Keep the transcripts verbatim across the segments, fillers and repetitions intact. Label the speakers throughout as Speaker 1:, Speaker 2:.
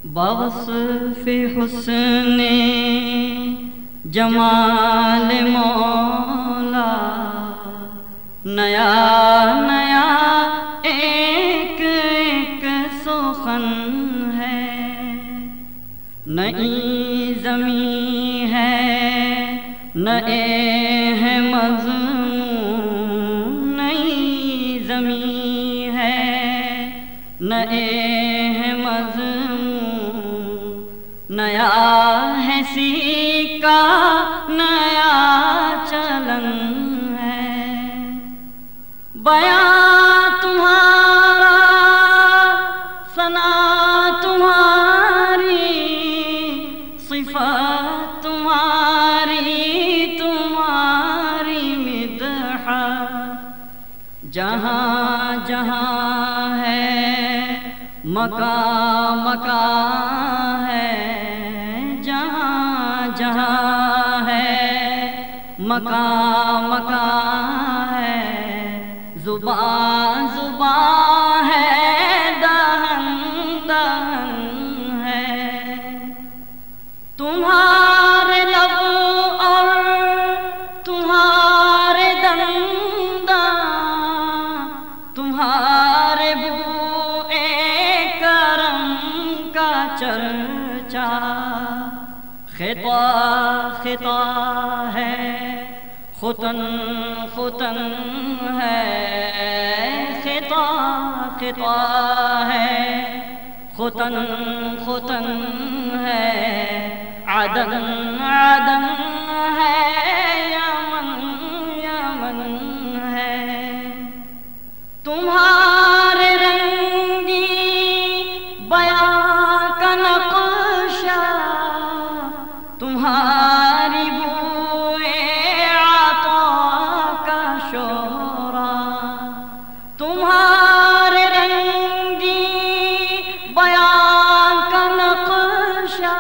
Speaker 1: بوصف حسن جمال مولا نیا نیا ایک ایک سخن ہے، نئی زمین ہے نئے ہے مضمون، نئی زمین ہے نئے ہے مضمون، نیا ہے سیکا نیا چلن ہے، بیان تمہارا ثنا تمہاری، صفات تمہاری تمہاری مدحت، جہاں جہاں ہے مکان مکان ہے، جہاں جہاں ہے مکان مکان ہے، زبان زبان ہے، دہن دہن ہے، تمہارے لب اور تمہارے دنداں، تمہارے بوئے کرم کا چرچا، خطا خطا ہے ختن ختن ہے، خطا خطا ہے ختن ختن ہے، عدن عدن ہے، یمن یمن ہے، تمہارے رنگی بیاں کا نقشہ، تمہاری بوئے عطا کا شورا، تمہارے رنگی بیاں کا نقشہ،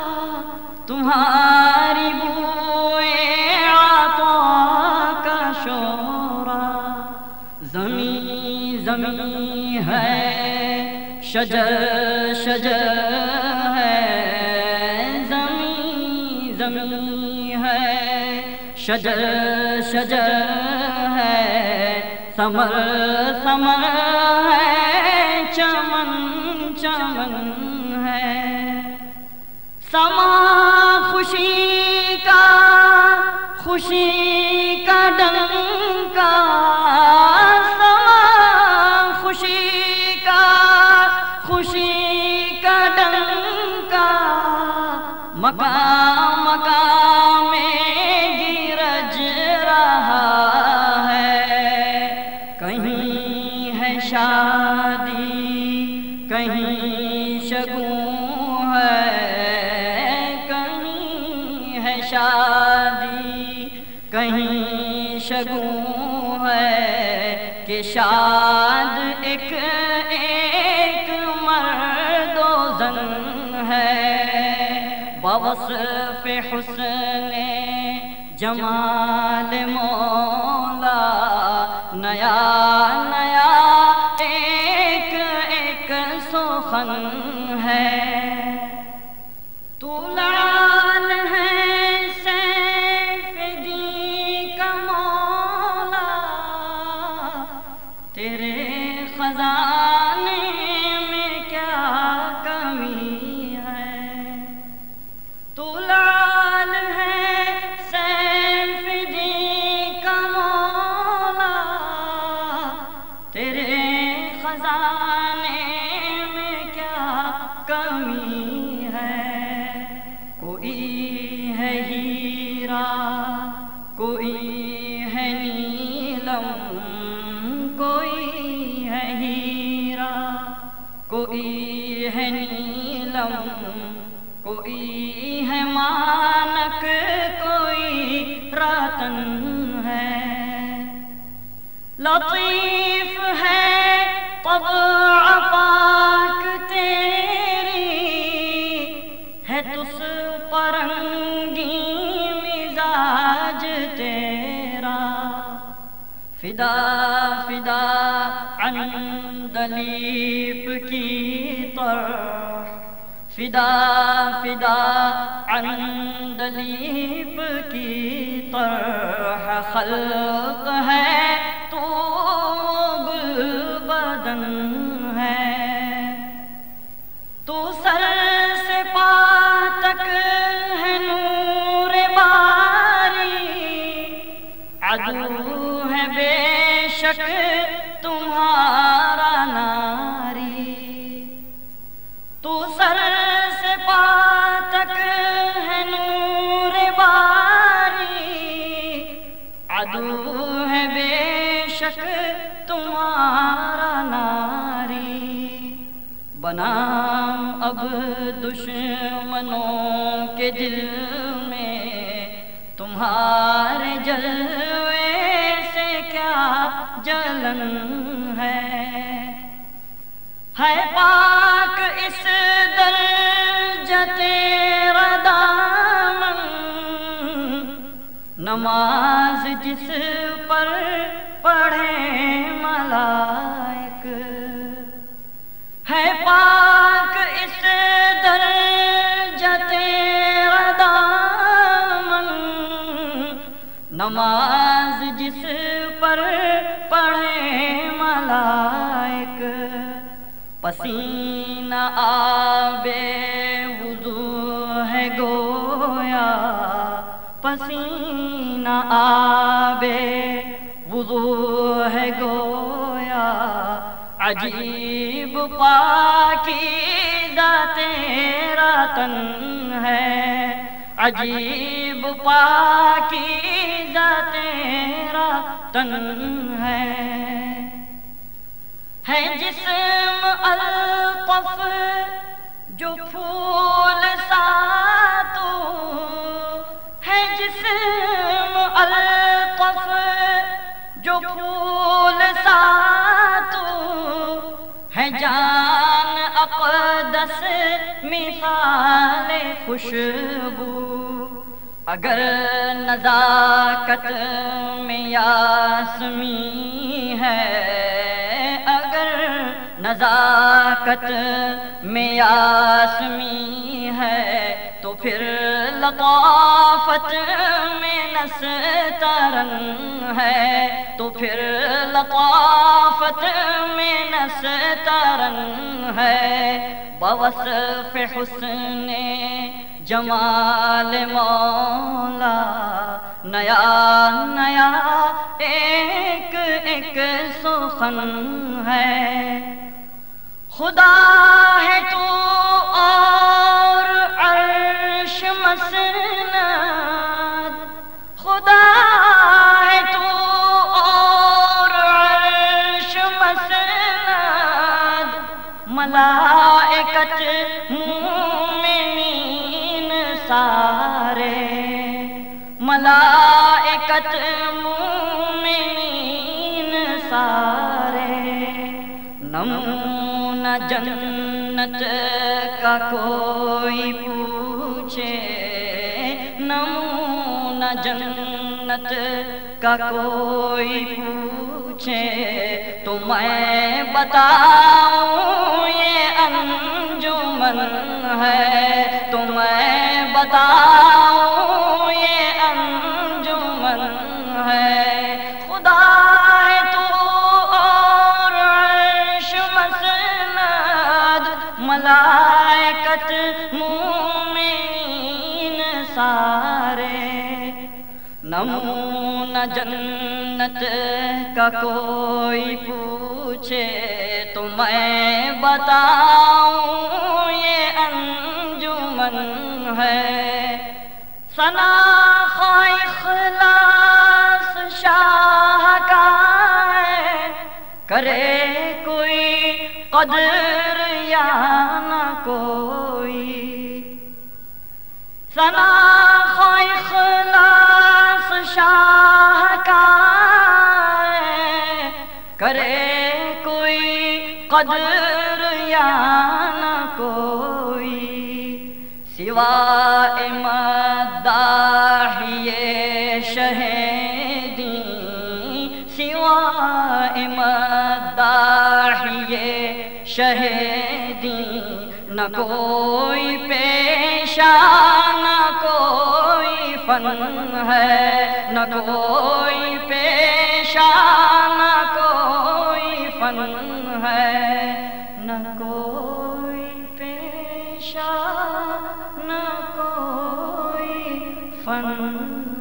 Speaker 1: تمہاری بوئے عطا کا شورا، زمین زمین ہے شجر شجر ہے، زمین زمین ہے شجر شجر ہے، ثمر ثمر ہے، چمن چمن ہے، سما خوشی کا خوشی کا ڈنکا، سما خوشی کا خوشی کا ڈنکا، مقام مقام میں گرج رہا ہے، کہیں ہے شادی کہیں شگون ہے، کہیں ہے شادی کہیں شگون ہے، کہ شاد ایک ایک مرد و زن ہے، بوصف حسن جمال مولا نیا نیا ایک ایک سخن ہے، تو لعل ہے سیف دی کا مولا، تیرے خزانے میں کیا کمی ہے، تو لعل ہے سیف دی کا مولا، تیرے خزانے میں کیا کمی ہے، کوئی ہے ہیرا کوئی ہے نیلم، کوئی ہے ہیرا کوئی ہے نیلم، کوئی ہے مانک کوئی رتن ہے، لطیف ہے طبع پاک تیری، ہے تس پرنگی مزاج تیرا، فدا فدا عن دلیپ کی طرح فدا فدا عندلیب کی طرح خلق ہے تو گل بدن ہے، تو سر سے پا تک ہے نور باری، عدو ہے بے شک تمہارا ناری، تو سر سے پا تک ہے نور باری، عدو ہے بے شک تمہارا ناری، بنام اب دشمنوں کے دل میں تمہارے جلوے سے کیا جلن ہے، ہے پاک اس درجہ تیرا دامن، نماز جس پر پڑھے ملائک، ہے پاک اس درجہ تیرا دامن، نماز جس پر پڑھے ملائک، پسینہ آبے وضو ہے گویا، پسینہ آبے وضو ہے گویا، عجیب پاکیزہ تیرا تن ہے، عجیب پاکیزہ تیرا تن ہے، ہے جسم الطف جو پھول سا تو، ہے جسم الطف جو پھول سا تو، ہے جان اقدس مثال خوشبو، اگر نزاکت میں یاسمین ہے، اگر نزاکت میں یاسمین ہے، تو پھر لطافت میں نسترن ہے، تو پھر لطافت میں نسترن ہے، بوصف حسن جمال مولا، نیا نیا ایک ایک سخن ہے، خدا ہے تو اور عرش مسند، خدا ہے تو اور عرش مسند، ملائکت مومنین سارے، ملائکت مومنین سارے، نمونہ جنت کا کوئی پوچھے، نمونہ جنت کا کوئی پوچھے، تو میں بتاؤں یہ انجمن ہے، تو میں بتاؤں یہ انجمن ہے، خدا ہے تو اور عرش مسند، ملائکت مومنین سارے، نمونہ جنت کا کوئی پوچھے، تو میں بتاؤں یہ انجمن ہے، ثنا خواہ اخلاص شاہ کا ہے، کرے کوئی قدر یا نہ کوئی، ثنا خواہ اخلاص شاہ کا ہے، کرے کوئی قدر یا نہ کوئی، سوائے مداحِ شہیدی، سوائے مداحِ شہیدی، نہ کوئی پیشہ نہ کوئی فن ہے، نہ کوئی پیشہ نہ کوئی فن ہے، نہ کوئی پیشہ نہ کوئی فن